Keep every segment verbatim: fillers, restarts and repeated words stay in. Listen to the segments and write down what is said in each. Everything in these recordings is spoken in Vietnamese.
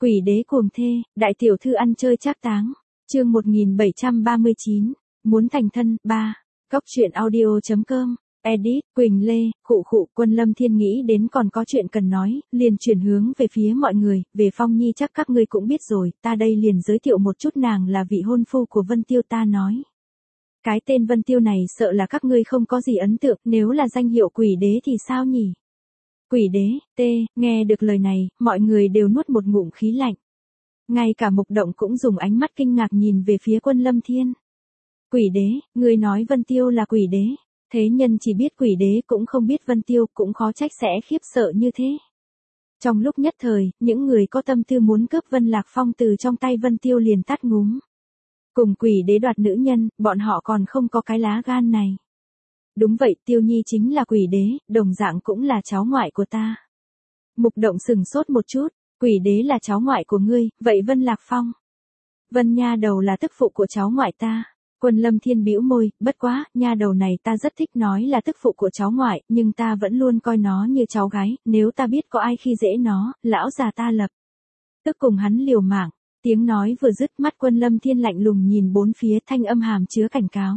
Quỷ đế cuồng thê, đại tiểu thư ăn chơi trác táng. Chương một nghìn bảy trăm ba mươi chín, muốn thành thân. ba. Góc truyện audio chấm com. Edit, Quỳnh Lê, khụ khụ. Quân Lâm Thiên nghĩ đến còn có chuyện cần nói, liền chuyển hướng về phía mọi người. Về Phong Nhi chắc các ngươi cũng biết rồi, ta đây liền giới thiệu một chút, nàng là vị hôn phu của Vân Tiêu. Ta nói, cái tên Vân Tiêu này sợ là các ngươi không có gì ấn tượng, nếu là danh hiệu quỷ đế thì sao nhỉ? Quỷ đế, tê, nghe được lời này, mọi người đều nuốt một ngụm khí lạnh. Ngay cả Mục Động cũng dùng ánh mắt kinh ngạc nhìn về phía Quân Lâm Thiên. Quỷ đế, ngươi nói Vân Tiêu là quỷ đế? Thế nhân chỉ biết quỷ đế cũng không biết Vân Tiêu, cũng khó trách sẽ khiếp sợ như thế. Trong lúc nhất thời, những người có tâm tư muốn cướp Vân Lạc Phong từ trong tay Vân Tiêu liền tắt ngúm. Cùng quỷ đế đoạt nữ nhân, bọn họ còn không có cái lá gan này. Đúng vậy, Tiêu Nhi chính là quỷ đế, đồng dạng cũng là cháu ngoại của ta. Mục Động sừng sốt một chút, quỷ đế là cháu ngoại của ngươi, vậy Vân Lạc Phong? Vân nha đầu là tức phụ của cháu ngoại ta. Quân Lâm Thiên bĩu môi, bất quá, nha đầu này ta rất thích nói là tức phụ của cháu ngoại, nhưng ta vẫn luôn coi nó như cháu gái, nếu ta biết có ai khi dễ nó, lão già ta lập tức cùng hắn liều mạng. Tiếng nói vừa dứt, mắt Quân Lâm Thiên lạnh lùng nhìn bốn phía, thanh âm hàm chứa cảnh cáo.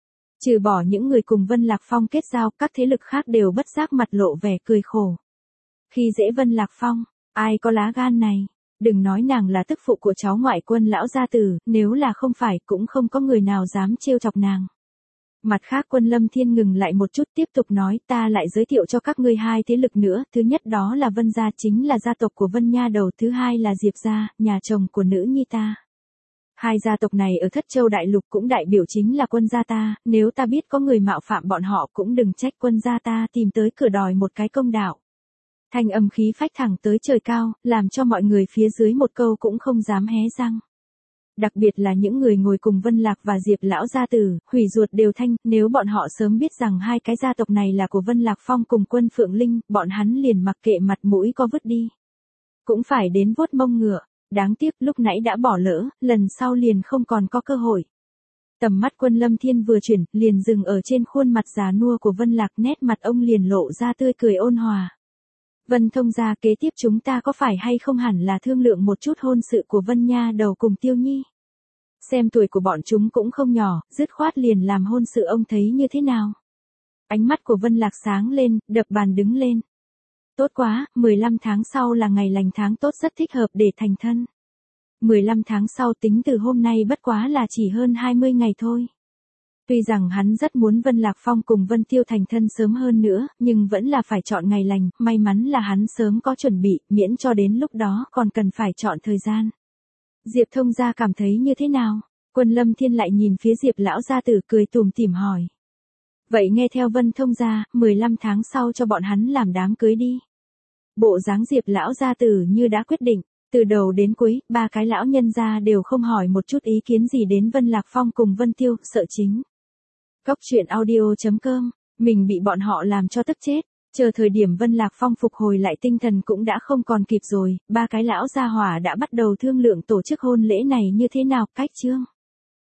Trừ bỏ những người cùng Vân Lạc Phong kết giao, các thế lực khác đều bất giác mặt lộ vẻ cười khổ. Khi dễ Vân Lạc Phong, ai có lá gan này? Đừng nói nàng là tức phụ của cháu ngoại Quân lão gia tử, nếu là không phải cũng không có người nào dám trêu chọc nàng. Mặt khác Quân Lâm Thiên ngừng lại một chút, tiếp tục nói, ta lại giới thiệu cho các ngươi hai thế lực nữa, thứ nhất đó là Vân gia, chính là gia tộc của Vân nha đầu, thứ hai là Diệp gia, nhà chồng của nữ nhi ta. Hai gia tộc này ở Thất Châu Đại Lục cũng đại biểu chính là Quân gia ta, nếu ta biết có người mạo phạm bọn họ cũng đừng trách Quân gia ta tìm tới cửa đòi một cái công đạo. Thanh âm khí phách thẳng tới trời cao, làm cho mọi người phía dưới một câu cũng không dám hé răng. Đặc biệt là những người ngồi cùng Vân Lạc và Diệp lão gia tử, hủy ruột đều thanh, nếu bọn họ sớm biết rằng hai cái gia tộc này là của Vân Lạc Phong cùng Quân Phượng Linh, bọn hắn liền mặc kệ mặt mũi có vứt đi. Cũng phải đến vuốt mông ngựa, đáng tiếc lúc nãy đã bỏ lỡ, lần sau liền không còn có cơ hội. Tầm mắt Quân Lâm Thiên vừa chuyển, liền dừng ở trên khuôn mặt già nua của Vân Lạc, nét mặt ông liền lộ ra tươi cười ôn hòa. Vân thông gia, kế tiếp chúng ta có phải hay không hẳn là thương lượng một chút hôn sự của Vân nha đầu cùng Tiêu Nhi? Xem tuổi của bọn chúng cũng không nhỏ, dứt khoát liền làm hôn sự, ông thấy như thế nào? Ánh mắt của Vân Lạc sáng lên, đập bàn đứng lên. Tốt quá, mười lăm tháng sau là ngày lành tháng tốt, rất thích hợp để thành thân. mười lăm tháng sau tính từ hôm nay bất quá là chỉ hơn hai mươi ngày thôi. Tuy rằng hắn rất muốn Vân Lạc Phong cùng Vân Tiêu thành thân sớm hơn nữa, nhưng vẫn là phải chọn ngày lành, may mắn là hắn sớm có chuẩn bị, miễn cho đến lúc đó còn cần phải chọn thời gian. Diệp thông gia cảm thấy như thế nào? Quân Lâm Thiên lại nhìn phía Diệp lão gia tử cười tủm tỉm hỏi. Vậy nghe theo Vân thông gia, mười lăm tháng sau cho bọn hắn làm đám cưới đi. Bộ dáng Diệp lão gia tử như đã quyết định. Từ đầu đến cuối, ba cái lão nhân gia đều không hỏi một chút ý kiến gì đến Vân Lạc Phong cùng Vân Tiêu, sợ chính. Góc truyện audio chấm com, mình bị bọn họ làm cho tức chết, chờ thời điểm Vân Lạc Phong phục hồi lại tinh thần cũng đã không còn kịp rồi, ba cái lão gia hỏa đã bắt đầu thương lượng tổ chức hôn lễ này như thế nào, cách chương.